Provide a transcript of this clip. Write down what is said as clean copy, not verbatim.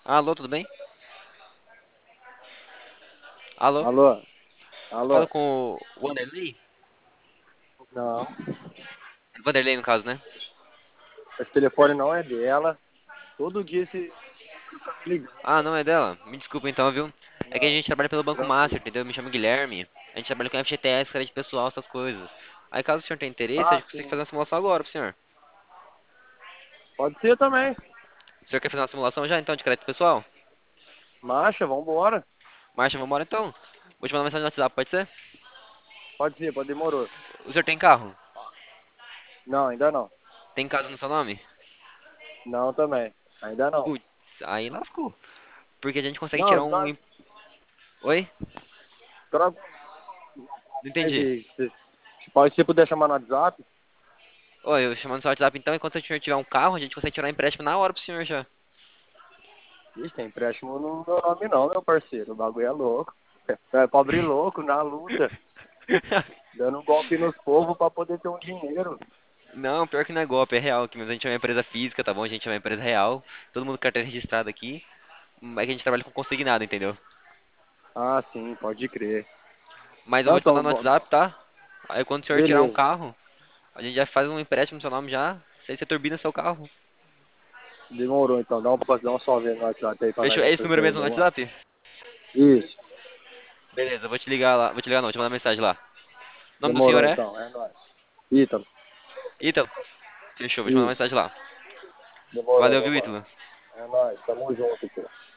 Alô, tudo bem? Alô? Alô? Falo Alô? com o Wanderlei? Não, Wanderlei, no caso, né? esse telefone não é dela. Todo dia esse fica me ligando. Ah, não é dela? Me desculpa então, viu? É que a Não, gente trabalha pelo Banco Master, tranquilo. entendeu? Me chamo Guilherme. A gente trabalha com FGTS, crédito pessoal, essas coisas. Aí, caso o senhor tenha interesse, a Ah, gente consegue sim. fazer uma simulação agora pro senhor. Pode ser também. O senhor quer fazer uma simulação já, então, de crédito pessoal? Marcha, vambora. Marcha, vambora então. Vou te mandar uma mensagem no WhatsApp, pode ser? Pode ser, pode demorou. O senhor tem carro? Não, ainda não. Tem casa no seu nome? Não também. Ainda não. Putz, aí lascou. Porque a gente consegue Não, tirar um. troca, Oi? troca Não mais entendi. aí. Pode ser puder chamar no WhatsApp? Oi, eu chamando no seu WhatsApp então, enquanto o senhor tiver um carro, a gente consegue tirar um empréstimo na hora pro senhor já. Ixi, tem empréstimo no meu nome não, meu parceiro. O bagulho é louco. É pobre louco, na luta. Dando um golpe nos povos pra poder ter um dinheiro. Não, pior que não é golpe, é real aqui, mas a gente é uma empresa física, tá bom? A gente é uma empresa real, todo mundo com carteira registrada aqui, mas que a gente trabalha com consignado, entendeu? Ah, sim, pode crer. Mas eu Não, vou te mandar então, no WhatsApp, tá? Aí quando o senhor tirar um beleza. carro, a gente já faz um empréstimo no seu nome já, aí você turbina seu carro. Demorou, então. Dá uma só vez no WhatsApp aí pra nós Fechou? É esse essas número ideias, mesmo no vamos lá. WhatsApp? Isso. Beleza, eu vou te ligar lá, vou te ligar não, vou te mandar mensagem lá. O nome do senhor Demorou, é? então. É nóis. Ítalo. Ítalo. Fechou, vou te mandar Isso. mensagem lá. Demorou, Valeu, meu viu, mano. Ítalo? É nóis. Tamo junto, pô.